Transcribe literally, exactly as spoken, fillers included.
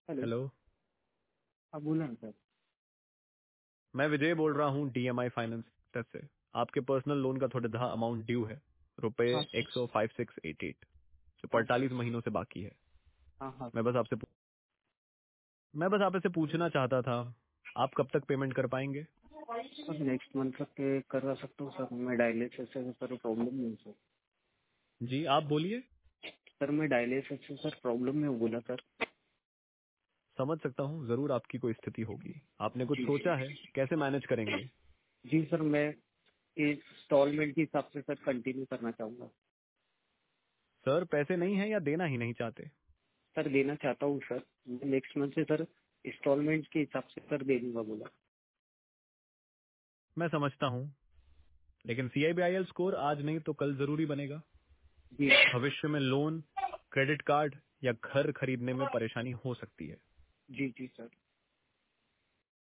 Hello. Hello. हाँ बोला ना सर। मैं विजय बोल रहा हूँ डीएमआई फाइनेंस से। आपके पर्सनल लोन का थोड़ा धा अमाउंट ड्यू है, रुपए हाँ एक सौ फाइव सिक्स एट एट जो हाँ सर। अड़तालीस महीनों से बाकी है। हाँ हाँ मैं सर। बस आपसे पू- मैं बस आपसे पूछना चाहता था, आप कब तक पेमेंट कर पाएंगे? सर नेक्स्ट मंथ तक के करवा सकता हूँ सर। मैं डायलिसिस से सर प्रॉब्लम नहीं है सर। जी आप बोलिए। सर मैं डायलिसिस से सर प्रॉब्लम में हूँ, बोला सर। समझ सकता हूँ, जरूर आपकी कोई स्थिति होगी। आपने कुछ जी सोचा है कैसे मैनेज करेंगे? जी सर, मैं इंस्टॉलमेंट के हिसाब से सर कंटिन्यू करना चाहूँगा। सर पैसे नहीं है या देना ही नहीं चाहते? सर देना चाहता हूँ सर। मैं नेक्स्ट मंथ से सर इंस्टॉलमेंट के हिसाब से सर दे दूंगा, बोला। मैं समझता हूँ, लेकिन सीआईबीआईएल स्कोर आज नहीं तो कल जरूरी बनेगा। जी भविष्य में लोन, क्रेडिट कार्ड या घर खरीदने में परेशानी हो सकती है। जी जी सर।